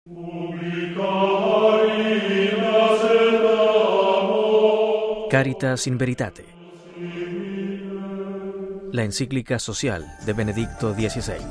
Caritas in Veritate, la encíclica social de Benedicto XVI.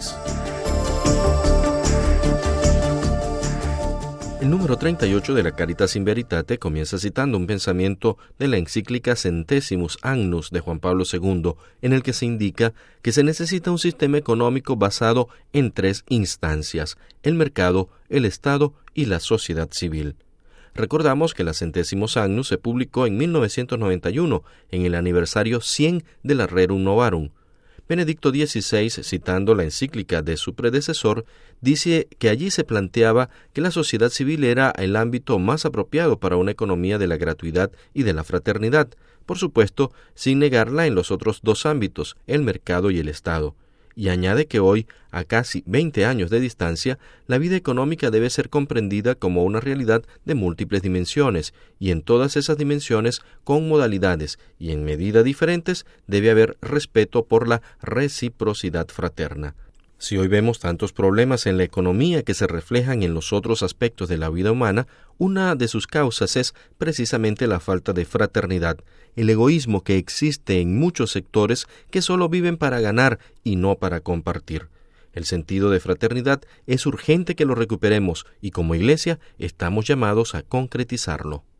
El número 38 de la Caritas in Veritate comienza citando un pensamiento de la encíclica Centesimus Annus de Juan Pablo II, en el que se indica que se necesita un sistema económico basado en 3 instancias: el mercado, el Estado y la sociedad civil. Recordamos que la Centesimus Annus se publicó en 1991, en el aniversario 100 del Rerum Novarum. Benedicto XVI, citando la encíclica de su predecesor, dice que allí se planteaba que la sociedad civil era el ámbito más apropiado para una economía de la gratuidad y de la fraternidad, por supuesto, sin negarla en los otros 2 ámbitos, el mercado y el Estado. Y añade que hoy, a casi 20 años de distancia, la vida económica debe ser comprendida como una realidad de múltiples dimensiones, y en todas esas dimensiones, con modalidades y en medidas diferentes, debe haber respeto por la reciprocidad fraterna. Si hoy vemos tantos problemas en la economía que se reflejan en los otros aspectos de la vida humana, una de sus causas es precisamente la falta de fraternidad, el egoísmo que existe en muchos sectores que solo viven para ganar y no para compartir. El sentido de fraternidad es urgente que lo recuperemos y como Iglesia estamos llamados a concretizarlo.